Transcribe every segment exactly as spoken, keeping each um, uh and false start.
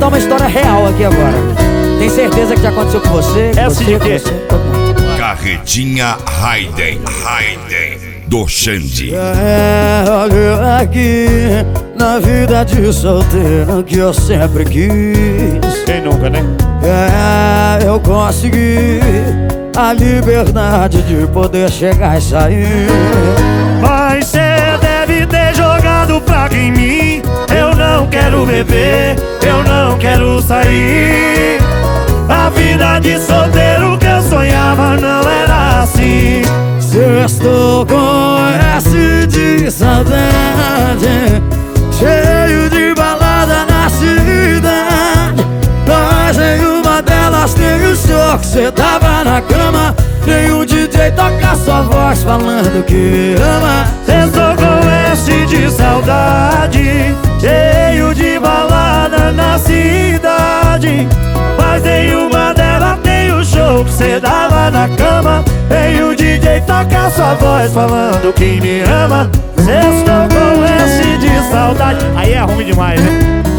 contar uma história real aqui agora. Tem certeza que já aconteceu com você? Essa você, de quê? Você, todo mundo. Carretinha Raiden, Raiden do Xande. É, olha aqui, na vida de solteiro que eu sempre quis. Quem nunca, né? É, eu consegui a liberdade de poder chegar e sair. Mas cê deve ter jogado praga em mim. Eu não quero beber, eu não quero sair. A vida de solteiro que eu sonhava não era assim. Sextou com S de saudade, cheio de balada na cidade. Mas nenhuma delas tem o show que cê tava na cama. Nenhum D J toca sua voz falando que me ama. Sextou com S de saudade, cheio de balada na cidade. Mas nenhuma delas tem o show que cê dava na cama. Tem o D J toca sua voz falando que me ama. Sextou com S de saudade. Aí é ruim demais, né?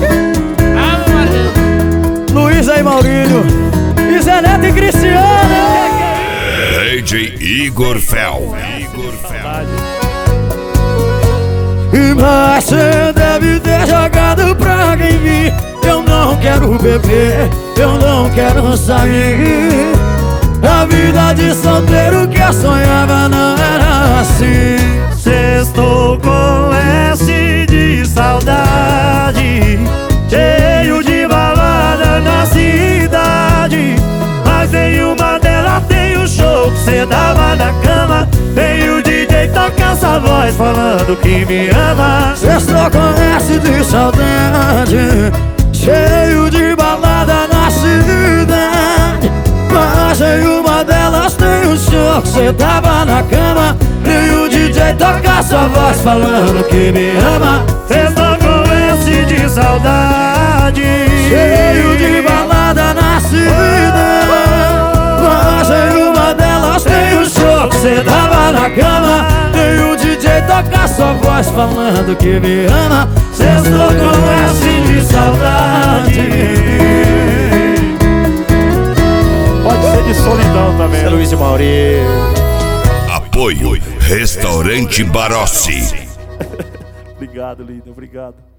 Luiz aí, Maurílio, e Zé Neto e Cristiano. D J Igor Fel. Igor Fel. E mas cê deve ter jogado praga em mim. Eu não quero beber, eu não quero sair. A vida de solteiro que eu sonhava não era assim. Sextou com S de saudade, cheio de balada na cidade. Mas nenhuma delas tem o show que cê dava na cama. Tem o D J toca essa voz falando que me ama. Sextou com S de saudade, cheio de balada na cidade. Mas nenhuma delas tem o show que cê tava na cama. E o D J toca sua voz falando que me ama. Sextou com S de saudade, Cheio de balada na cidade. Mas nenhuma delas tem o show que cê tava na cama. E o D J toca sua voz falando que me ama. Sextou com S de saudade. pode ser de solidão também. É Luiz e Maurílio. Apoio Restaurante Barossi. Obrigado, lindo, obrigado.